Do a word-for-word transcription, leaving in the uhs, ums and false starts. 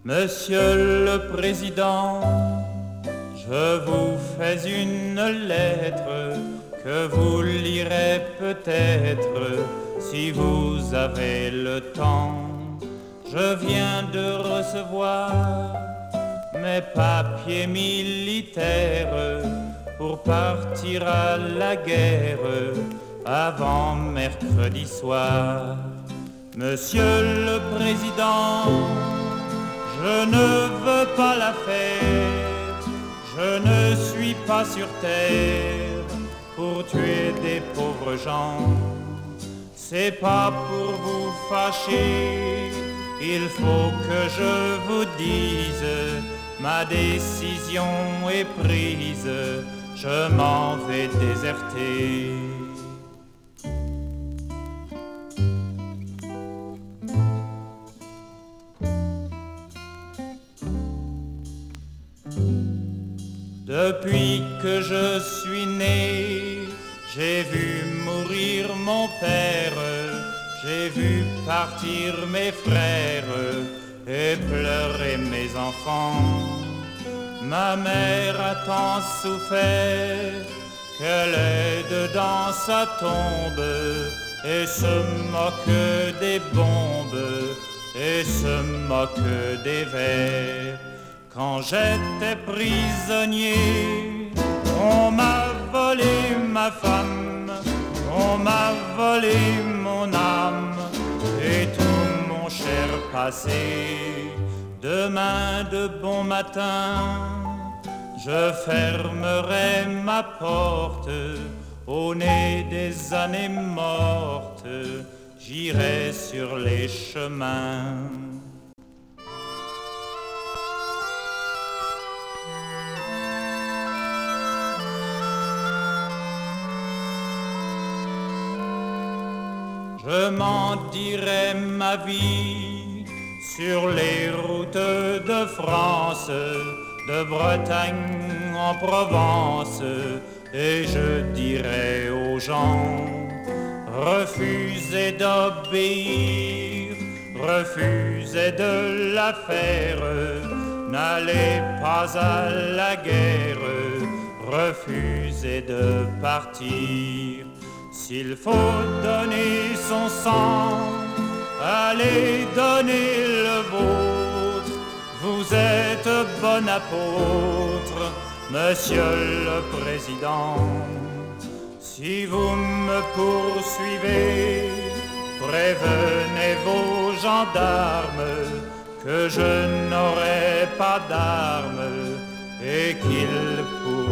Monsieur le Président, je vous fais une lettre que vous lirez peut-être si vous avez le temps. Je viens de recevoir mes papiers militaires pour partir à la guerre avant mercredi soir. Monsieur le Président, je ne veux pas la fête, je ne suis pas sur terre pour tuer des pauvres gens. C'est pas pour vous fâcher, il faut que je vous dise, ma décision est prise, je m'en vais déserter. Depuis que je suis né, j'ai vu mourir mon père, j'ai vu partir mes frères et pleurer mes enfants. Ma mère a tant souffert qu'elle est dedans sa tombe et se moque des bombes et se moque des vers. Quand j'étais prisonnier, on m'a volé ma femme, on m'a volé mon âme et tout mon cher passé. Demain de bon matin, je fermerai ma porte au nez des années mortes, j'irai sur les chemins. Je m'en dirai ma vie sur les routes de France, de Bretagne en Provence, et je dirai aux gens, refusez d'obéir, refusez de la faire, n'allez pas à la guerre, refusez de partir. S'il faut donner son sang, allez donner le vôtre. Vous êtes bon apôtre, Monsieur le Président. Si vous me poursuivez, prévenez vos gendarmes que je n'aurai pas d'armes et qu'ils pourront